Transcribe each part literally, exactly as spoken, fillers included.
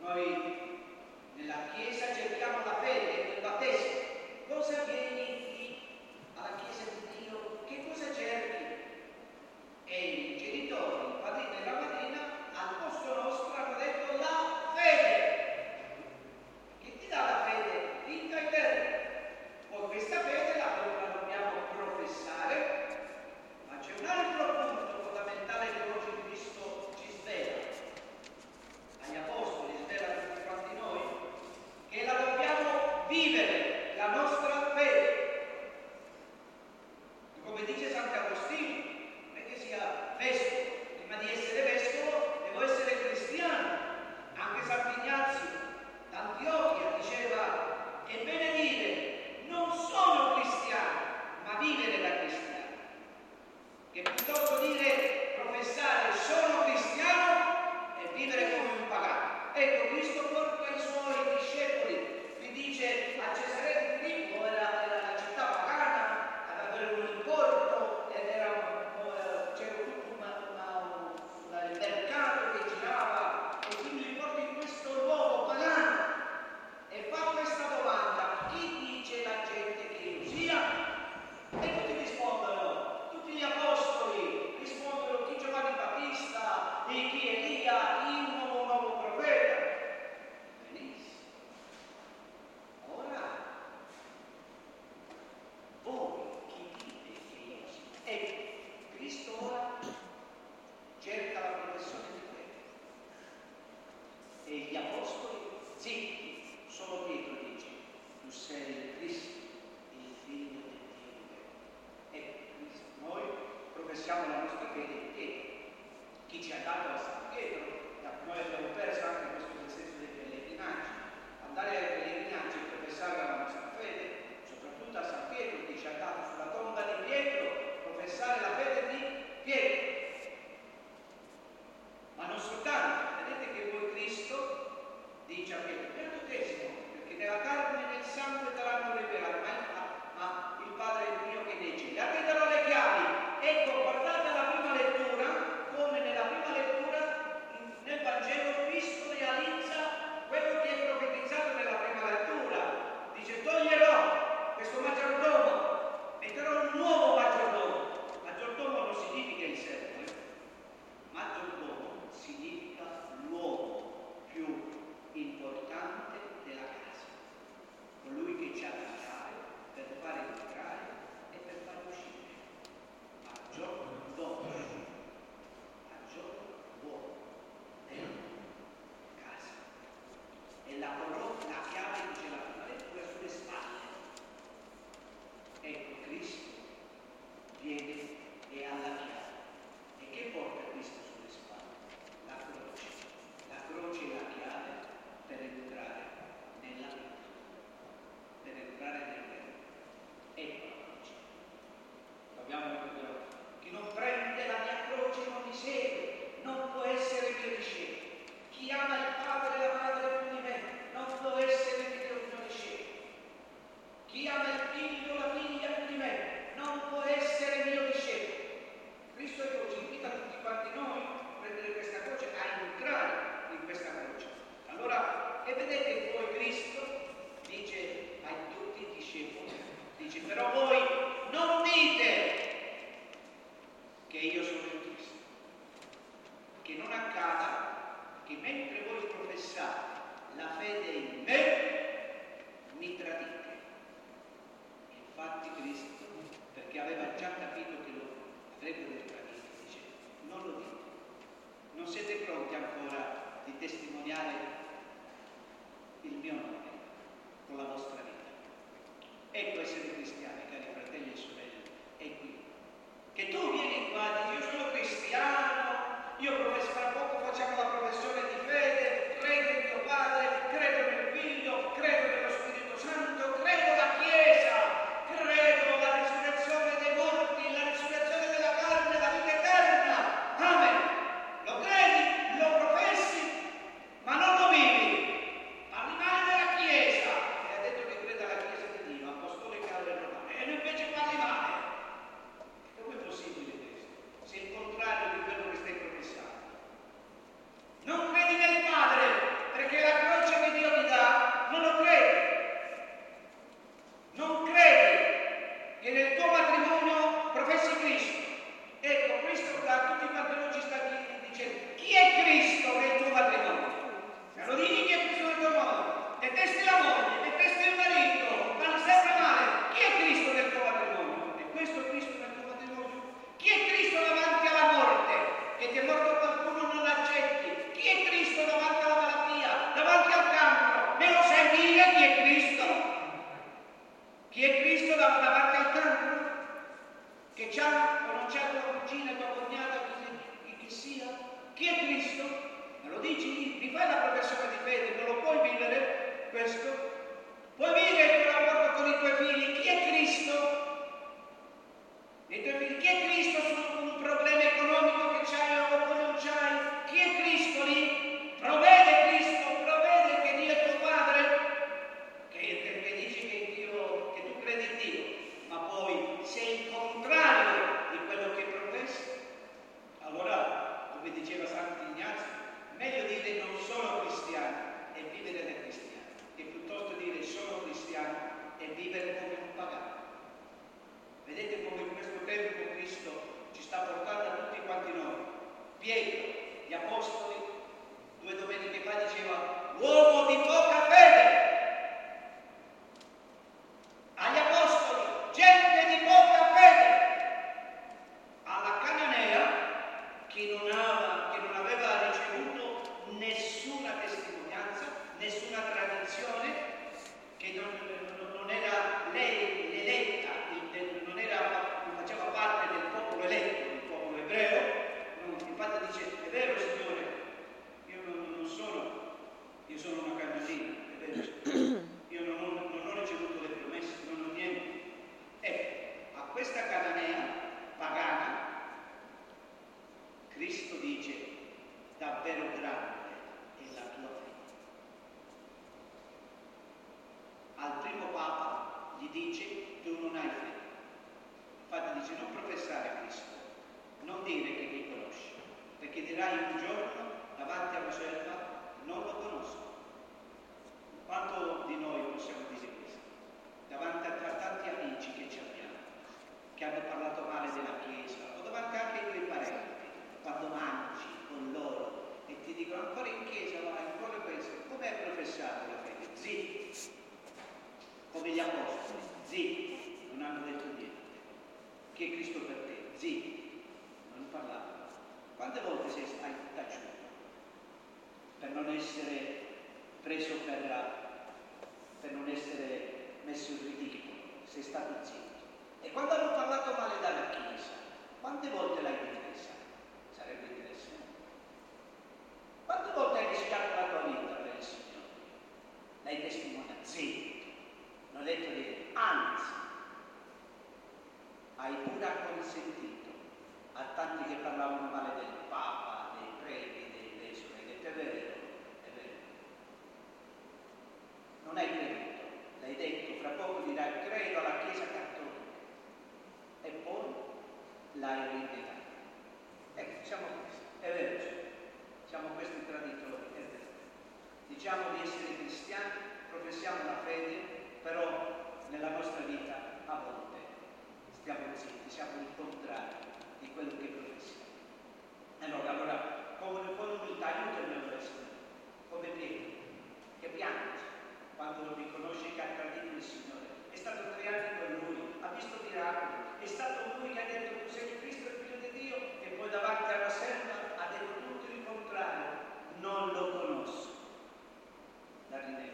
Romana. sono cristiano e vivere da cristiano, che piuttosto dire sono cristiano e vivere come un pagano. Vedete come in questo tempo Cristo ci sta portando a tutti quanti noi. Pietro, gli apostoli, due domeniche fa diceva uomo di poca fede. Agli apostoli, gente di poca fede. Alla cananea, che non aveva, che non aveva ricevuto nessuna testimonianza, nessuna tradizione, che non, non, non era lei l'eletta, non, era, non faceva parte del popolo eletto, del popolo ebreo. Infatti dice, è vero Signore, io non, non sono, io sono una canadina, è vero Signore, io non ho, non ho ricevuto le promesse, non ho niente. Ecco, a questa cananea pagana, Cristo dice, davvero grande è la tua fede. Al primo Papa gli dice, tu non hai fede. Infatti dice, non professare Cristo, non dire che mi conosci, perché dirai un giorno davanti alla selva, non lo conosco. Quanto di noi possiamo dire questo? Davanti a tanti amici che ci abbiamo, che hanno parlato male della Chiesa, o davanti anche ai tuoi parenti, quando mangi con loro e ti dicono ancora in Chiesa, vai, ancora questo, come hai professato la fede? Zitti, come gli apostoli, zitti, non hanno detto niente. Che è Cristo per te? Zitti, non parlare. Quante volte sei stato taciuto per non essere preso per, per non essere messo in ridicolo? Sei stato zitto. E quando hanno parlato male della Chiesa, quante volte l'hai difesa? Sarebbe interessante. Quante volte hai rischiato la tua vita per il Signore? L'hai testimoniato? Zitto. Non hai detto niente. Anzi, hai pure acconsentito a tanti che parlavano male del Papa, dei preti, dei vescovi, hai detto è vero, è vero. Non hai creduto, l'hai detto, fra poco dirai credo alla Chiesa Cattolica e poi l'hai rinnegato. Ecco, siamo questi, è vero, siamo questi traditori, è vero. Diciamo di essere cristiani, professiamo la fede, però nella nostra vita a volte stiamo zitti, siamo il contrario di quello che professiamo. Allora, allora con, con umiltà, aiutami a essere come Pietro, che piange quando riconosce che ha tradito il Signore. È stato tre anni con lui, ha visto miracoli, è stato lui che ha detto tu sei Cristo, il figlio di Dio, e poi davanti alla selva ha detto tutto il contrario, non lo conosco. La rinnega.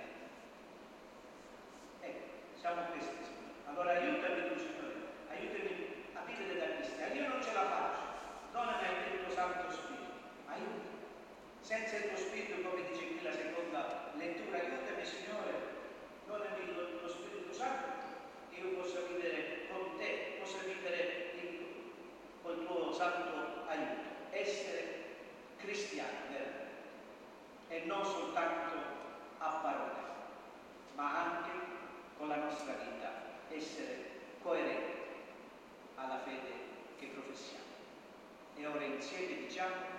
Ecco, siamo questi, Signore. Allora aiutami tu, Signore, aiutami a vivere da cristiano. Io non ce la faccio, non è il tuo Santo Spirito, aiutami. Senza il tuo Spirito, come dice qui la seconda lettura, aiutami Signore, non è il tuo Spirito Santo, che io possa vivere con te, possa vivere in, col tuo santo aiuto, essere cristiani veramente, e non soltanto a parole, ma anche con la nostra vita, essere coerenti alla fede che professiamo. E ora insieme diciamo